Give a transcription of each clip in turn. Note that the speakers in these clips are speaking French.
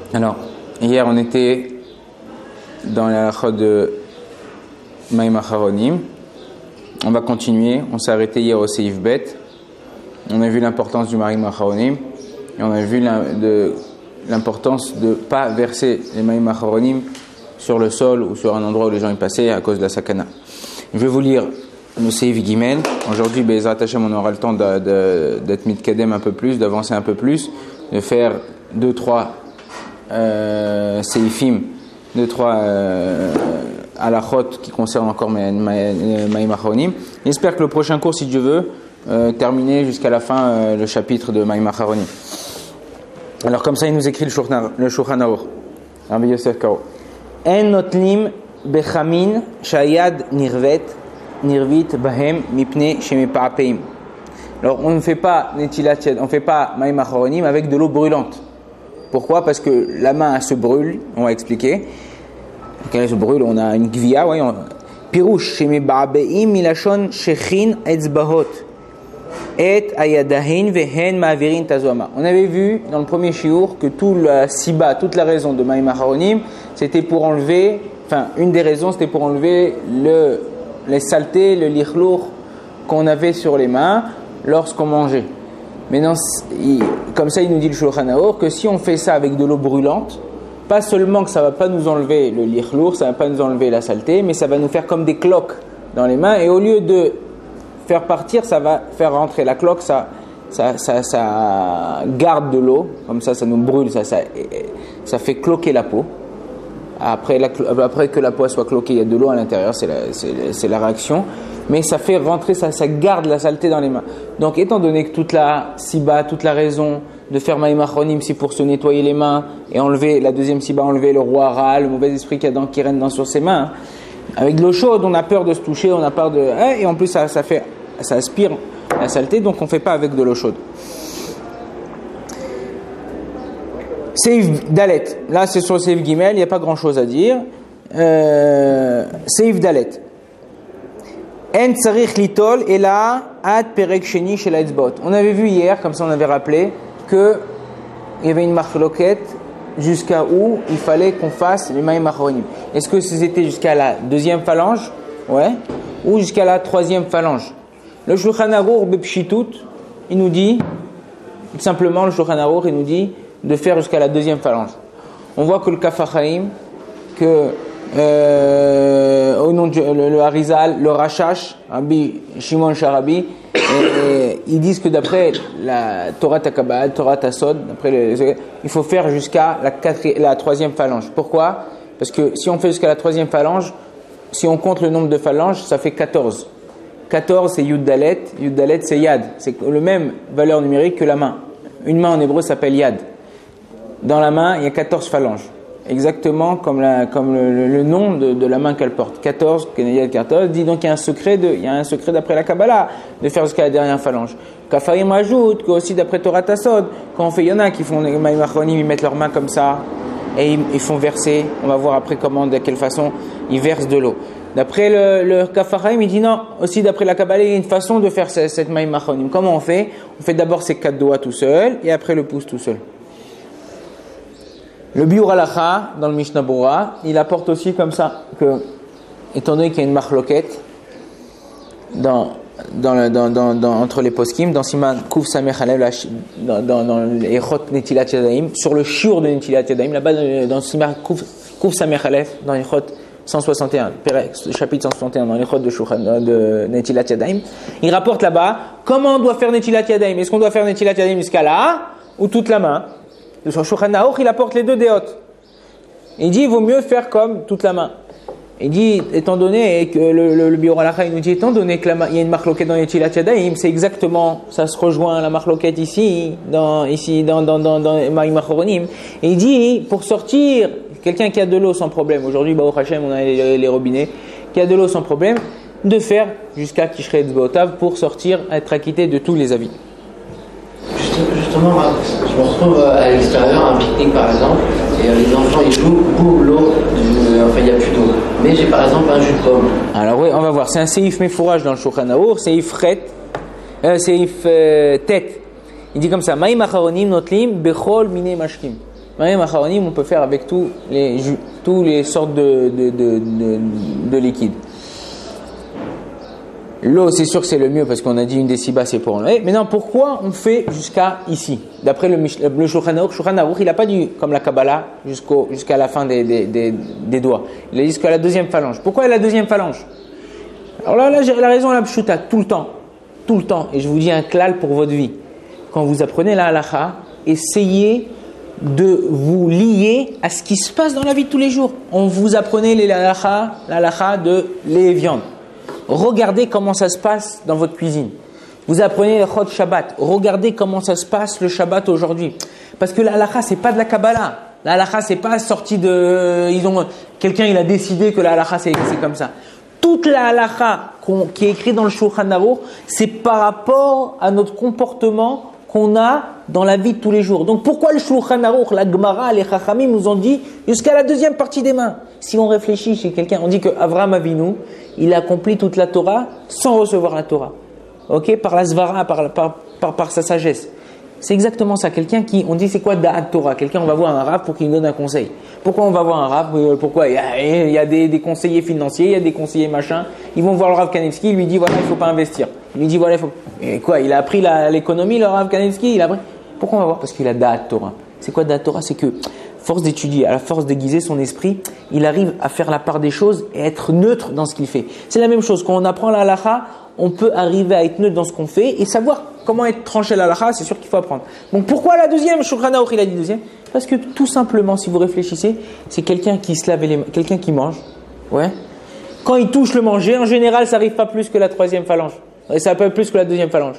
Alors, hier on était dans la halakha de Maïm Acharonim. On va continuer. On s'est arrêté hier au Seif Bet. On a vu l'importance du Maïm Acharonim et on a vu l'importance de ne pas verser les Maïm Acharonim sur le sol ou sur un endroit où les gens y passaient à cause de la sakana. Je vais vous lire le Seif Gimel. Aujourd'hui, Be'ezrat Hashem, on aura le temps d'être mitkadem un peu plus, d'avancer un peu plus, de faire 2-3 Seifim, 2-3 halachot qui concernent encore Maïm Acharonim. J'espère que le prochain cours, si Dieu veut, terminer jusqu'à la fin le chapitre de Maïm Acharonim. Alors comme ça, il nous écrit le Shulchan Aruch, Rabbi Yosef Karo. En notlim bechamin shayad nirvit bahem mipne shemipa'apeim. Alors on ne fait pas netilat yad, on ne fait pas Maïm Acharonim avec de l'eau brûlante. Pourquoi? Parce que la main elle se brûle, on va expliquer. Quand elle se brûle, on a une gvia, pirouche shemipa'apeim milashon shechin etzbahot. Et ayadahin vehen ma'avirin tazoama. On avait vu dans le premier shiur que tout la siba, toute la raison de Maïm Acharonim, c'était pour enlever, une des raisons c'était pour enlever les saletés, le lichlour qu'on avait sur les mains lorsqu'on mangeait. Maintenant, comme ça il nous dit le Shulchan Aruch que si on fait ça avec de l'eau brûlante, pas seulement que ça va pas nous enlever le lichlour, ça va pas nous enlever la saleté, mais ça va nous faire comme des cloques dans les mains et au lieu de faire partir, ça va faire rentrer la cloque, ça garde de l'eau, comme ça nous brûle, ça fait cloquer la peau. Après que la peau soit cloquée, il y a de l'eau à l'intérieur, c'est la réaction, mais ça fait rentrer, ça garde la saleté dans les mains. Donc étant donné que toute la siba, toute la raison de faire Maïm Acharonim, c'est pour se nettoyer les mains et enlever, la deuxième siba, enlever le roi Ra, le mauvais esprit qui règne sur ses mains, avec de l'eau chaude, on a peur de se toucher, on a peur de... Et en plus, ça aspire la saleté, donc on ne fait pas avec de l'eau chaude. Seif Dalet. Là, c'est sur le Seif Gimel, il n'y a pas grand-chose à dire. Seif Dalet. En tsarich litol ela ad perek sheni shel ha'etzbaot. On avait vu hier, comme ça on avait rappelé, qu'il y avait une marloquette jusqu'à où il fallait qu'on fasse les Maïm Acharonim. Est-ce que c'était jusqu'à la deuxième phalange, ou jusqu'à la troisième phalange? Le Shulchan Aruch bepshitut, il nous dit, tout simplement, le Shulchan Aruch, il nous dit de faire jusqu'à la deuxième phalange. On voit que le Kaf HaChaim, que au nom le Harizal, le Rashash, Rabbi Shimon Sharabi, ils disent que d'après la Torah Takabal, Torah Tassod, il faut faire jusqu'à la troisième phalange. Pourquoi? Parce que si on fait jusqu'à la troisième phalange, si on compte le nombre de phalanges, ça fait 14. 14 c'est Yud Dalet, Yud Dalet c'est Yad. C'est le même valeur numérique que la main. Une main en hébreu s'appelle Yad. Dans la main, il y a 14 phalanges. Exactement comme le nom de la main qu'elle porte. 14, Yad 14, dit donc il y a un secret d'après la Kabbalah de faire jusqu'à la dernière phalange. Kafarim rajoute qu'aussi d'après Torah Tassod, quand on fait, il y en a qui font les Maïm Acharonim, ils mettent leurs mains comme ça et ils font verser. On va voir après de quelle façon ils versent de l'eau. D'après le Kaf HaChaim, il dit non, aussi d'après la Kabbalah, il y a une façon de faire cette Maïm Acharonim. Comment on fait? On fait d'abord ses 4 doigts tout seul et après le pouce tout seul. Le Biur Halacha, dans le Mishnah Bora, il apporte aussi comme ça que, étant donné qu'il y a une marloquette entre les poskim, dans Siman Kuf Samech Alev, dans les Echot Netilat Yadayim, sur le shiur de Netilat Yadayim, là-bas dans Siman Kuf Samech Alev, dans les Echot 161, chapitre 161 dans les Chod de Netilat Yadayim, il rapporte là-bas comment on doit faire Netilat Yadayim. Est-ce qu'on doit faire Netilat Yadayim jusqu'à là ou toute la main? Sur Shulchan Aruch, il apporte les deux déotes. Il dit il vaut mieux faire comme toute la main. Il dit étant donné que le Biur Halacha il nous dit étant donné que il y a une marloquette dans Netilat Yadayim, c'est exactement ça se rejoint la marloquette ici dans Maïm Acharonim. Et il dit pour sortir quelqu'un qui a de l'eau sans problème, aujourd'hui, Baruch Hashem, on a les robinets, qui a de l'eau sans problème, de faire jusqu'à Tishrei Etzbaotav pour sortir, être acquitté de tous les avis. Justement, je me retrouve à l'extérieur, un pique-nique par exemple, et les enfants ils jouent, boum, l'eau, il n'y a plus d'eau. Mais j'ai par exemple un jus de pomme. Alors oui, on va voir, c'est un séif méfourage dans le Shulchan Aruch, séif tet. Il dit comme ça, Maïm Acharonim notlim bechol mine mashkim. Mayim Acharonim, on peut faire avec tous les sortes de liquides. L'eau, c'est sûr que c'est le mieux parce qu'on a dit une déciba, c'est pour enlever. Maintenant, pourquoi on fait jusqu'à ici? D'après le Shulchan Aruch, il n'a pas dit comme la Kabbalah jusqu'à la fin des doigts. Il a dit jusqu'à la deuxième phalange. Pourquoi la deuxième phalange? Alors là, j'ai la raison à la pshuta, tout le temps. Et je vous dis un klal pour votre vie. Quand vous apprenez la halakha, essayez de vous lier à ce qui se passe dans la vie de tous les jours. On vous apprenait la halakha de les viandes. Regardez comment ça se passe dans votre cuisine. Vous apprenez le Chod Shabbat. Regardez comment ça se passe le Shabbat aujourd'hui. Parce que la halakha, c'est pas de la Kabbalah. La halakha, c'est pas sorti de... Quelqu'un, il a décidé que la halakha, c'est comme ça. Toute la halakha qui est écrite dans le Shulchan Aruch, c'est par rapport à notre comportement qu'on a dans la vie de tous les jours. Donc pourquoi le Shulchan Aruch, la Gemara, les Chachamim nous ont dit jusqu'à la deuxième partie des mains? Si on réfléchit chez quelqu'un, on dit que Avraham Avinu, il a accompli toute la Torah sans recevoir la Torah. Ok, par la Zvara, par sa sagesse. C'est exactement ça. Quelqu'un qui, on dit c'est quoi Da'at Torah? Quelqu'un, on va voir un Rav pour qu'il nous donne un conseil. Pourquoi on va voir un Rav? Pourquoi? Il y a des conseillers financiers, il y a des conseillers machin. Ils vont voir le Rav Kanevski, il lui dit voilà, il faut pas investir. Il lui dit voilà, il faut. Et quoi? Il a appris l'économie, le Rav Kanevski, il a appris. Pourquoi on va voir? Parce qu'il a Da'at Torah. C'est quoi Da'at Torah? C'est que, force d'étudier, à la force d'aiguiser son esprit, il arrive à faire la part des choses et à être neutre dans ce qu'il fait. C'est la même chose. Quand on apprend la halakha, on peut arriver à être neutre dans ce qu'on fait et savoir comment être tranché la halakha, c'est sûr qu'il faut apprendre. Donc pourquoi la deuxième? Shulchan Aruch, il a dit deuxième. Parce que tout simplement, si vous réfléchissez, c'est quelqu'un qui se lave les mains, quelqu'un qui mange. Ouais. Quand il touche le manger, en général, ça n'arrive pas plus que la troisième phalange. Et ça peut plus que la deuxième phalange.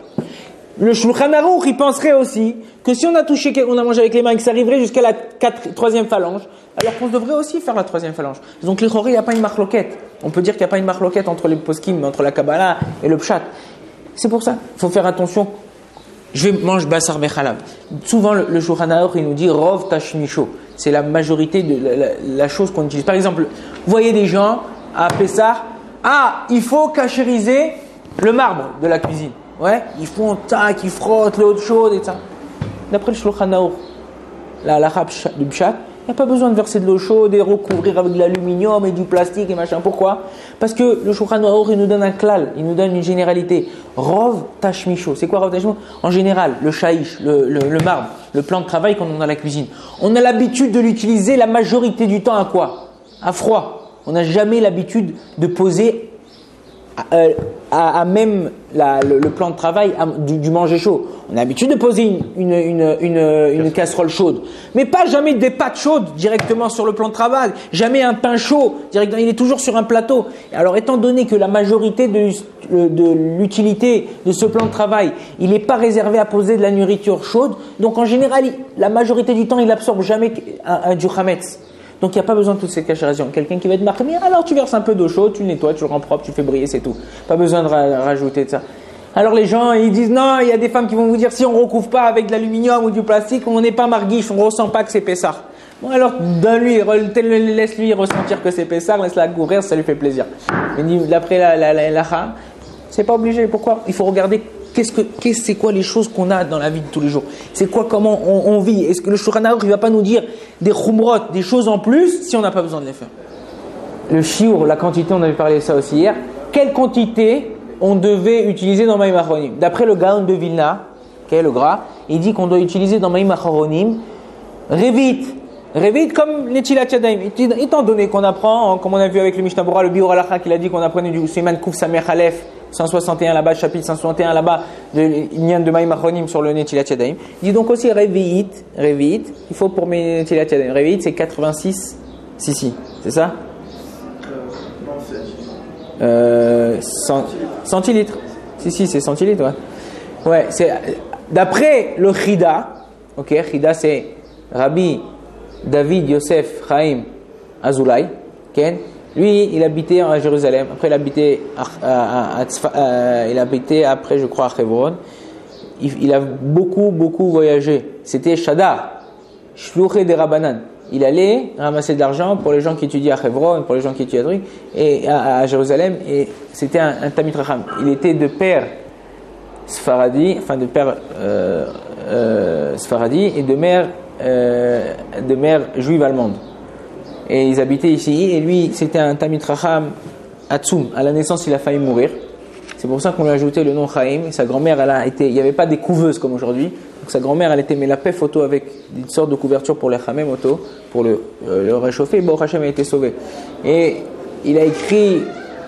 Le Shulchan Aruch, il penserait aussi que si on a touché, on a mangé avec les mains et que ça arriverait jusqu'à la troisième phalange, alors qu'on devrait aussi faire la troisième phalange. Donc, les chorés, il n'y a pas une marloquette. On peut dire qu'il n'y a pas une marloquette entre les poskim, entre la Kabbalah et le Pshat. C'est pour ça. Il faut faire attention. Je mange basar bechalab. Souvent, le Shulchan Aruch, il nous dit rov tashmisho. C'est la majorité de la chose qu'on utilise. Par exemple, vous voyez des gens à Pessah, il faut cachériser le marbre de la cuisine. Ouais, ils font tac, ils frottent l'eau chaude et ça. D'après le Shulchan Aruch, la halakha du Pshat, il n'y a pas besoin de verser de l'eau chaude et recouvrir avec de l'aluminium et du plastique et machin. Pourquoi? Parce que le Shulchan Aruch, il nous donne un klal, il nous donne une généralité. Rov tashmisho. C'est quoi Rov tashmisho? En général, le shaïch, le marbre, le plan de travail qu'on a dans la cuisine. On a l'habitude de l'utiliser la majorité du temps à quoi? À froid. On n'a jamais l'habitude de poser à même le plan de travail du manger chaud. On a l'habitude de poser une casserole chaude, mais pas jamais des pâtes chaudes directement sur le plan de travail, jamais un pain chaud directement, il est toujours sur un plateau. Alors étant donné que la majorité de l'utilité de ce plan de travail, il n'est pas réservé à poser de la nourriture chaude, donc en général, la majorité du temps, il n'absorbe jamais du chametz. Donc il n'y a pas besoin de toute cette cachération. Quelqu'un qui va être marqué, alors tu verses un peu d'eau chaude, tu le nettoies, tu le rends propre, tu fais briller, c'est tout. Pas besoin de rajouter de ça. Alors les gens, ils disent non, il y a des femmes qui vont vous dire si on ne recouvre pas avec de l'aluminium ou du plastique, on n'est pas marguiche, on ne ressent pas que c'est Pessah. Bon alors donne-lui, laisse-lui ressentir que c'est Pessah, laisse-la couvrir, ça lui fait plaisir. Mais d'après la c'est pas obligé. Pourquoi? Il faut regarder c'est quoi les choses qu'on a dans la vie de tous les jours. C'est quoi, comment on vit. Est-ce que le Shulchan Aruch, il va pas nous dire des chumrot, des choses en plus, si on n'a pas besoin de les faire. Le shiur, la quantité, on avait parlé de ça aussi hier. Quelle quantité on devait utiliser dans Mayim Acharonim? D'après le Gaon de Vilna, le gras, il dit qu'on doit utiliser dans Mayim Acharonim Revit comme Netilat Yadayim. Étant donné qu'on apprend, comme on a vu avec le Mishnah Bora, le Biur Halacha, qu'il a dit qu'on apprenait du Siman Kuf Samer Aleph 161 là-bas, chapitre 161 là-bas, de l'Inyan de Mayim Acharonim sur le Netilat Yadayim. Il dit donc aussi Revit, il faut pour Netilat Yadayim. Revit, c'est 86 cc, c'est ça? Centilitres. Si, c'est centilitres, ouais. Ouais, c'est d'après le Chida, ok, Chida c'est Rabbi David Yosef Chaim Azoulay, okay? Lui, il habitait à Jérusalem. Après, il habitait après, je crois, à Hebron. Il a beaucoup voyagé. C'était Shadar, Shlouché de Rabbanan. Il allait ramasser de l'argent pour les gens qui étudiaient à Hebron, pour les gens qui étudiaient à Jérusalem. Et c'était un Tamid Racham. Il était de père Sfaradi, enfin de père Sfaradi et de mère de mère juive allemande. Et ils habitaient ici. Et lui, c'était un Talmid Chacham Atzum. À la naissance, il a failli mourir. C'est pour ça qu'on lui a ajouté le nom Chaim. Et sa grand-mère, il n'y avait pas des couveuses comme aujourd'hui. Donc sa grand-mère, elle était mélapée photo avec une sorte de couverture pour les Chamem auto, pour le réchauffer. Et Baruch Hashem a été sauvé. Et il a écrit,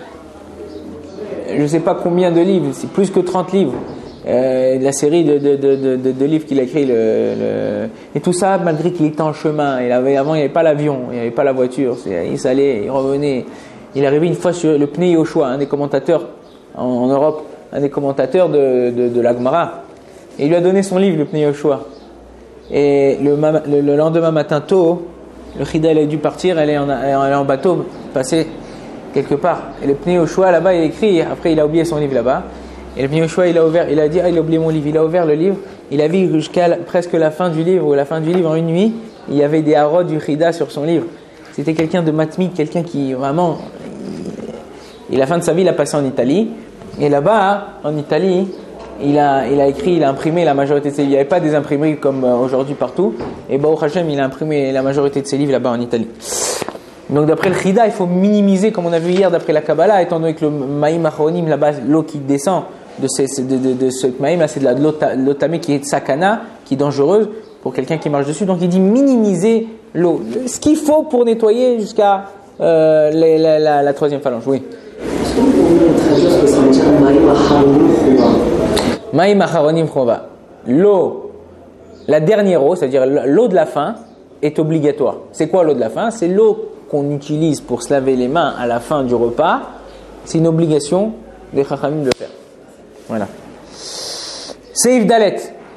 je ne sais pas combien de livres, c'est plus que 30 livres. La série de livres qu'il a écrit, et tout ça malgré qu'il était en chemin. Avant, il n'y avait pas l'avion, il n'y avait pas la voiture. Il s'allait, il revenait. Il est arrivé une fois sur le Pnei Yoshua, un des commentateurs en Europe, un des commentateurs de la Gemara. Et il lui a donné son livre, le Pnei Yoshua. Et le lendemain matin tôt, le Chida il a dû partir, elle est en bateau, passer quelque part. Et le Pnei Yoshua là-bas, il a écrit. Après, il a oublié son livre là-bas. Et le Pnei Yoshua, il a dit, il a oublié mon livre. Il a ouvert le livre. Il a vu jusqu'à presque la fin du livre, ou la fin du livre en une nuit, il y avait des harods du Chida sur son livre. C'était quelqu'un de matmide, quelqu'un qui vraiment, la fin de sa vie, il a passé en Italie. Et là-bas, en Italie, il a écrit, il a imprimé la majorité de ses livres. Il n'y avait pas des imprimeries comme aujourd'hui partout. Et Baruch Hashem, il a imprimé la majorité de ses livres là-bas en Italie. Donc d'après le Chida, il faut minimiser, comme on a vu hier d'après la Kabbalah, étant donné que le Maïm Acharonim, là-bas, l'eau qui descend de ce Maïm, là, c'est de l'eau tamée qui est sakana, qui est dangereuse pour quelqu'un qui marche dessus. Donc il dit minimiser l'eau. Ce qu'il faut pour nettoyer jusqu'à la troisième phalange. Oui. Est-ce qu'on peut traduire ce que ça veut dire Maïm Acharonim Chova? Maïm Acharonim Chova. L'eau, la dernière eau, c'est-à-dire l'eau de la fin, est obligatoire. C'est quoi l'eau de la fin? C'est l'eau qu'on utilise pour se laver les mains à la fin du repas. C'est une obligation des Chachamim de le faire. Voilà. Seif Dalet.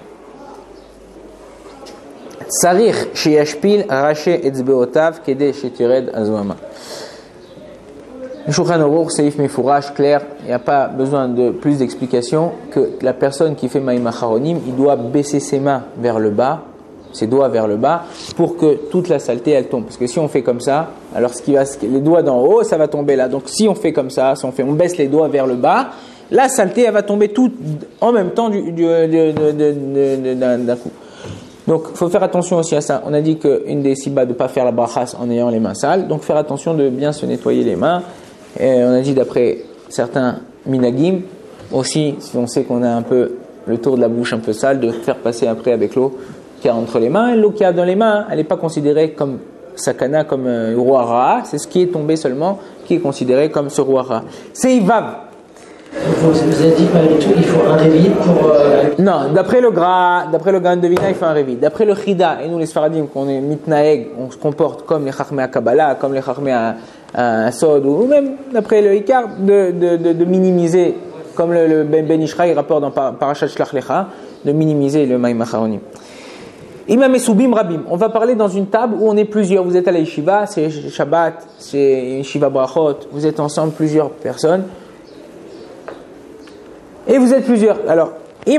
Sarich sheyashpil raché etzbeotav kede shetired azuama. Le Shulchan Aruch, Seif Mefourash, clair, il n'y a pas besoin de plus d'explications que la personne qui fait Maïm Acharonim, il doit baisser ses mains vers le bas, ses doigts vers le bas, pour que toute la saleté elle tombe. Parce que si on fait comme ça, alors les doigts d'en haut, ça va tomber là. Donc si on fait comme ça, on baisse les doigts vers le bas, la saleté elle va tomber tout en même temps d'un coup. Donc il faut faire attention aussi à ça. On a dit qu'une des sibas de ne pas faire la brachas en ayant les mains sales. Donc faire attention de bien se nettoyer les mains. Et on a dit d'après certains minagim, aussi si on sait qu'on a un peu le tour de la bouche un peu sale, de faire passer après avec l'eau qu'il y a entre les mains. Et l'eau qu'il y a dans les mains, elle n'est pas considérée comme sakana, comme ruara. C'est ce qui est tombé seulement qui est considéré comme ce ruara. C'est ivav. Vous avez dit malgré tout, il faut un révit pour... Non, d'après le Gran de Vina, il faut un révit. D'après le Chida, et nous les Sfaradim, qu'on est mitnaeg, on se comporte comme les Chachmei à Kabbalah, comme les Chachmei à Sod, ou même d'après le Ikar, de minimiser, comme le Ben Ishraï rapporte dans Parashat Shlach Lecha, de minimiser le Maïm Acharonim. Imam Esubim Rabim. On va parler dans une table où on est plusieurs. Vous êtes à la Yeshiva, c'est Shabbat, c'est Yeshiva Brachot, vous êtes ensemble plusieurs personnes. Et vous êtes plusieurs. Alors, si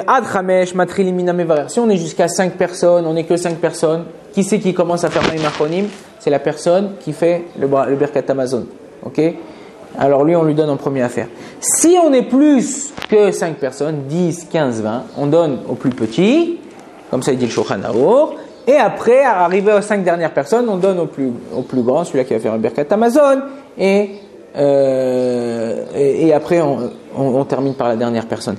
on est jusqu'à 5 personnes, on n'est que 5 personnes, qui c'est qui commence à faire Maïm Acharonim? C'est la personne qui fait le Birkat Hamazon. Ok? Alors lui, on lui donne en premier à faire. Si on est plus que 5 personnes, 10, 15, 20, on donne au plus petit, comme ça il dit le Shulchan Aruch, et après, arrivé aux 5 dernières personnes, on donne au plus grand, celui-là qui va faire le Birkat Hamazon, et après on termine par la dernière personne.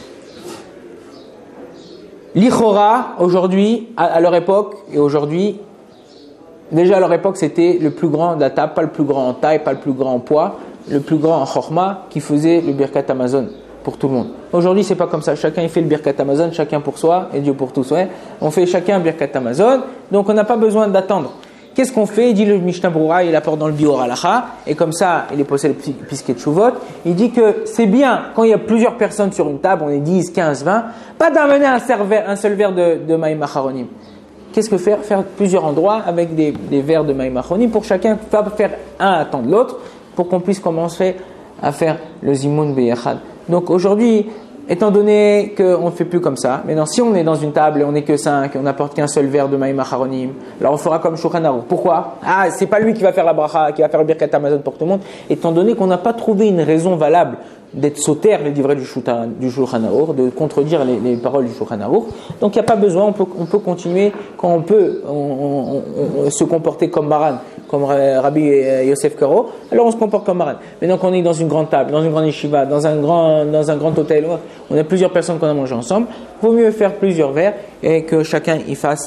L'Ichora, aujourd'hui, à leur époque, et aujourd'hui, déjà à leur époque, c'était le plus grand de la table, pas le plus grand en taille, pas le plus grand en poids, le plus grand en chorma, qui faisait le Birkat Hamazon pour tout le monde. Aujourd'hui, c'est pas comme ça. Chacun il fait le Birkat Hamazon, chacun pour soi, et Dieu pour tous. Ouais. On fait chacun un Birkat Hamazon, donc on n'a pas besoin d'attendre. Qu'est-ce qu'on fait? Il dit le Mishnah Brura, il apporte dans le Biur Halacha, et comme ça, il est posé le Pisket Shuvot. Il dit que c'est bien, quand il y a plusieurs personnes sur une table, on est 10, 15, 20, pas d'amener un seul verre de Maïm Acharonim. Qu'est-ce que faire? Faire plusieurs endroits avec des verres de Maïm Acharonim pour chacun faire un attendre l'autre, pour qu'on puisse commencer à faire le Zimoun Beyachad. Donc aujourd'hui, étant donné qu'on ne fait plus comme ça, maintenant si on est dans une table et on n'est que 5 et on n'apporte qu'un seul verre de Maïm Acharonim, alors on fera comme Shulchan Aruch. Pourquoi? C'est pas lui qui va faire la bracha, qui va faire le Birkat Hamazon pour tout le monde, étant donné qu'on n'a pas trouvé une raison valable d'être sauter les livrets du Shulchan Aruch, de contredire les paroles du Shulchan Aruch. Donc il n'y a pas besoin, on peut continuer quand on peut se comporter comme Maran, comme Rabbi Yosef Karo, alors on se comporte comme Maran. Maintenant qu'on est dans une grande table, dans une grande yeshiva, dans un grand hôtel, on a plusieurs personnes qu'on a mangé ensemble, il vaut mieux faire plusieurs verres et que chacun y fasse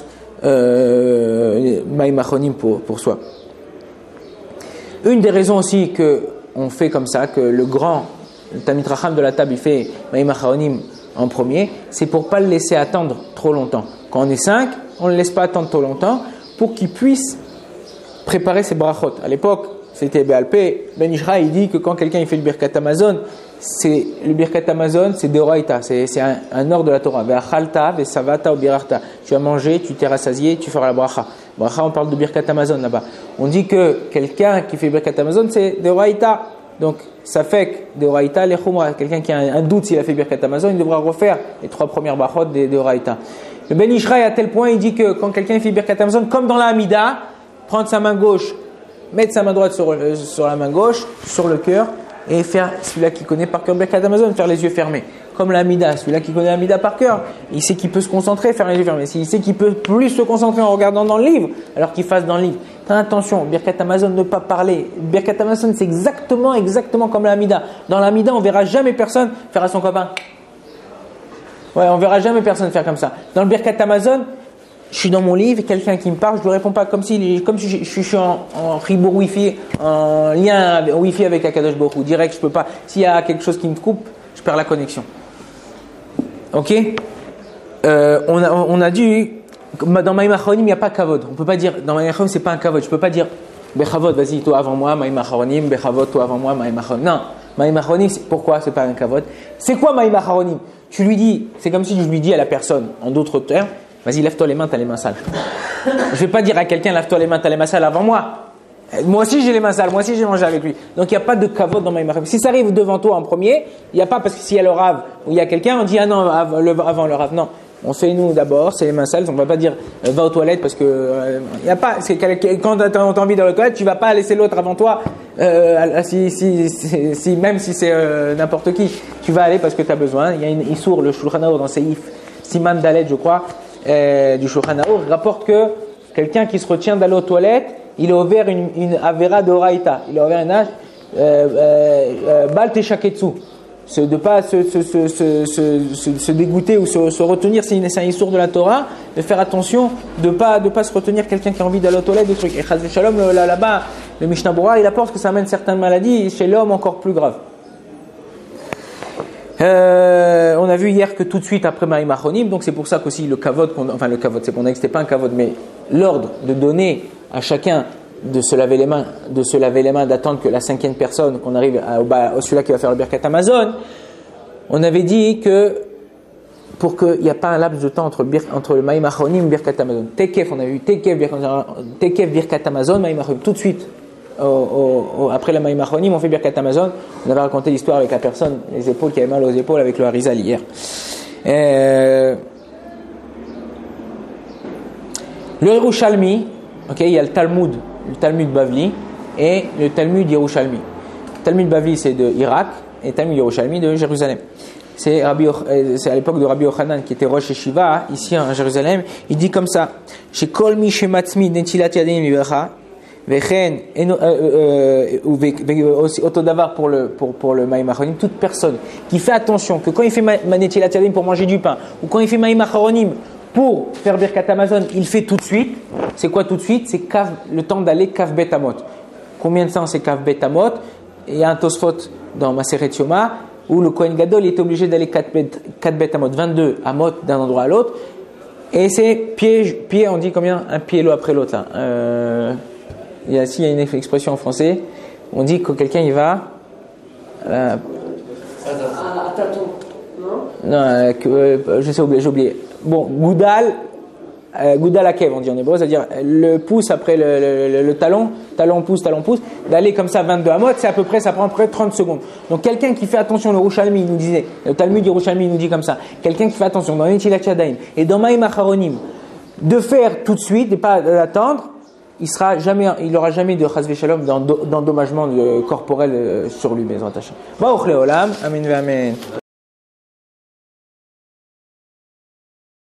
Maïm Acharonim pour soi. Une des raisons aussi qu'on fait comme ça, que le Talmid Racham de la table, il fait Maïm Acharonim en premier, c'est pour ne pas le laisser attendre trop longtemps. Quand on est 5, on ne le laisse pas attendre trop longtemps pour qu'il puisse préparer ses brachot. À l'époque, c'était Béalpé. Ben Ishra, il dit que quand quelqu'un il fait le Birkat Hamazon, le Birkat Hamazon, c'est Deoraita, c'est un ordre de la Torah. Ve'achalta, ve'savata ou birarta. Tu as mangé, tu t'es rassasié, tu feras la bracha. Bracha, on parle de Birkat Hamazon là-bas. On dit que quelqu'un qui fait Birkat Hamazon, c'est Deoraita. Donc, ça fait que Deoraita, les Khumra. Quelqu'un qui a un doute s'il a fait Birkat Hamazon, il devra refaire les 3 premières brachot de Deoraita. Le Ben Ishra, à tel point, il dit que quand quelqu'un fait Birkat Hamazon, comme dans la Hamida, prendre sa main gauche, mettre sa main droite sur la main gauche, sur le cœur, et faire celui-là qui connaît par cœur Birkat Hamazon, faire les yeux fermés. Comme l'Amida, celui-là qui connaît l'Amida par cœur, il sait qu'il peut se concentrer, faire les yeux fermés. S'il sait qu'il peut plus se concentrer en regardant dans le livre, alors qu'il fasse dans le livre. Attention, Birkat Hamazon, ne pas parler. Birkat Hamazon, c'est exactement comme l'Amida. Dans l'Amida, on verra jamais personne faire à son copain. Ouais, on verra jamais personne faire comme ça. Dans le Birkat Hamazon, je suis dans mon livre, quelqu'un qui me parle, je ne lui réponds pas comme si je suis en ribour Wi-Fi, en lien Wi-Fi avec Akadosh Baruch Hu. Direct, je peux pas. S'il y a quelque chose qui me coupe, je perds la connexion. Ok? On a dit, dans Maïm Acharonim, il n'y a pas kavod. On peut pas dire, dans Maïm Acharonim, c'est pas un kavod. Je peux pas dire, Bechavod, vas-y, toi avant moi, Maïm Acharonim, Bechavod, toi avant moi, Maïm Acharonim. Non. Maïm Acharonim, pourquoi c'est pas un kavod? C'est quoi Maïm Acharonim? Tu lui dis, c'est comme si je lui dis à la personne, en d'autres termes, vas-y, lève-toi les mains, t'as les mains sales. Je vais pas dire à quelqu'un, lève-toi les mains, t'as les mains sales avant moi. Moi aussi, j'ai les mains sales. Moi aussi, j'ai mangé avec lui. Donc, il n'y a pas de kavod dans Maïm Acharonim. Si ça arrive devant toi en premier, il n'y a pas parce que s'il y a le Rav ou il y a quelqu'un, on dit, ah non, avant le Rav. Non. On fait nous d'abord, c'est les mains sales. On ne va pas dire, va aux toilettes parce que, il y a pas, c'est quand tu as envie d'aller aux toilettes, tu vas pas laisser l'autre avant toi, même si c'est n'importe qui. Tu vas aller parce que tu as besoin. Il y a une Issour, le Shulchan Aruch dans Seif Siman Dalet, je crois, du Shulchan Aruch, rapporte que quelqu'un qui se retient d'aller aux toilettes, il a ouvert une Avera de Oraïta. Il a ouvert une âge, Bal Teshaketsu. De ne pas se dégoûter ou se retenir, c'est un issour de la Torah, de faire attention, de pas se retenir quelqu'un qui a envie d'aller aux toilettes, des trucs. Et Chaz Shalom, là-bas, le Mishnah Bora, il apporte que ça amène certaines maladies, chez l'homme encore plus graves. On a vu hier que tout de suite après Maïm Acharonim, donc c'est pour ça qu'aussi le kavod, c'est qu'on a dit que c'était pas un kavod, mais l'ordre de donner à chacun de se laver les mains, d'attendre que la 5e personne, qu'on arrive à celui-là qui va faire le Birkat Hamazon. On avait dit que pour qu'il n'y a pas un laps de temps entre le Maïm Acharonim et le Birkat Hamazon. Tekef, on a vu Tekef Birkat Hamazon, Maïm Acharonim, tout de suite. Après la Maïm Acharonim, on fait Birkat Hamazon. On avait raconté l'histoire avec la personne, les épaules qui avait mal aux épaules avec le Harizal hier. Le Yerushalmi, il y a le Talmud Bavli et le Talmud Yerushalmi. Le Talmud Bavli, c'est de Irak et le Talmud Yerushalmi de Jérusalem. C'est à l'époque de Rabbi Yochanan qui était Rosh Yeshiva ici à Jérusalem. Il dit comme ça: chez Kol mi shematzmi netilat yadayim libracha vechen aussi autodavar pour le Maïm Acharonim. Toute personne qui fait attention que quand il fait netilat yadayim pour manger du pain ou quand il fait Maïm Acharonim pour faire Birkat Hamazon, il fait tout de suite. C'est quoi tout de suite? C'est le temps d'aller Kav Bet Amot. Combien de temps c'est Kav Bet Amot? Il y a un Tosfot dans Maseret Yoma où le Kohen Gadol est obligé d'aller 4 Bet Amot, 22 Amot d'un endroit à l'autre. Et c'est pied, on dit combien? Un pied l'un après l'autre. Il y a une expression en français, on dit que quelqu'un il va à tâtons, non? Non, j'ai oublié. Bon, Goudal Gouda Lakev, on dit en hébreu, c'est-à-dire le pouce après le talon, talon pouce, d'aller comme ça 22 amot, c'est à peu près, ça prend à peu près 30 secondes. Donc quelqu'un qui fait attention, le Yerushalmi, il nous disait, le Talmud Yerushalmi nous dit comme ça, quelqu'un qui fait attention dans Netilat Yadayim et dans Maïm Acharonim, de faire tout de suite et pas d'attendre, il aura jamais de chas v'shalom d'endommagement corporel sur lui, Bezrat Hashem. Baruch leolam, amen ve amen.